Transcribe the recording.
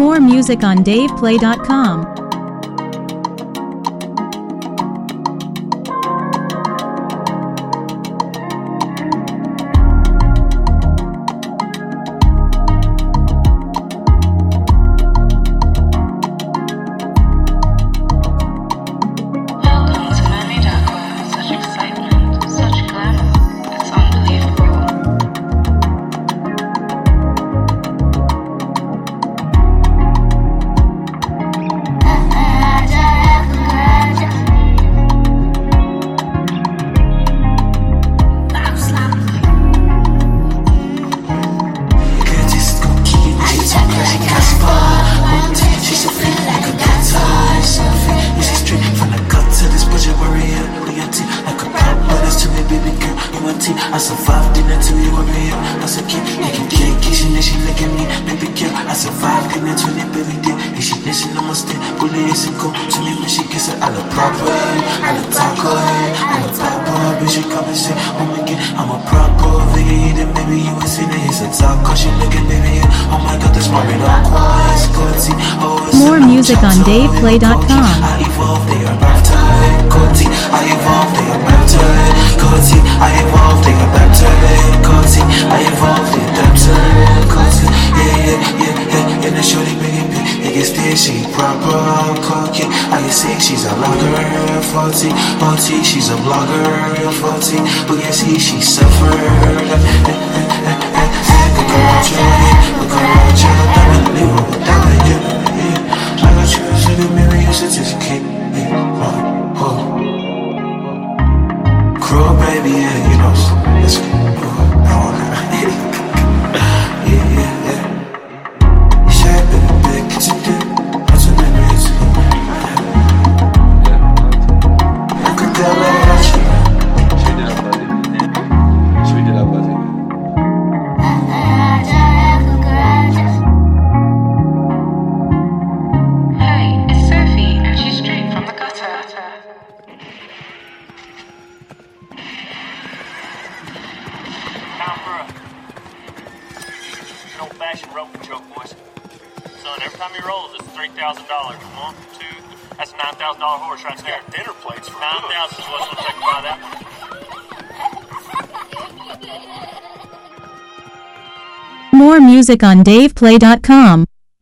More music on DavePlay.com. I survived in until you were real. That's a kid, making cake, kissing and she licking me, baby girl. I survived in until it baby did. And she dancing on my stick, bully is and go to me when she gets it. I look proper, I look taco, I look proper. Bitch, she come and say, oh my god, I'm a proper. Vegan, then maybe you would see that he's a taco. She looking, baby, oh my god, that's my radar quiet. More music on DavePlay.com. I evolved, they are back to it. Cody, I evolved, they are back to it. Cody, I evolved, they are back to it. Cody, I evolved, they are back to it. Cody, yeah. And the shorty big and big, it gets there, she proper. Cocky, I can see she's a blogger. 40, she's a blogger. 40, but you see she suffered. Look around you, leave her without it. I got you in the mirror, you certificate. Crow baby, yeah, you know, let's go. Yeah. Share baby, big, get you did. What's your name is? I could tell her about you. She did that, buddy. Hey, it's Sophie, and she's straight from the gutter. Old-fashioned rope choke, boys. Son, every time he rolls, it's $3,000. 1, 2, that's a $9,000 horse right there. Dinner plates for 9,000 is what's gonna take to buy that one. More music on DavePlay.com.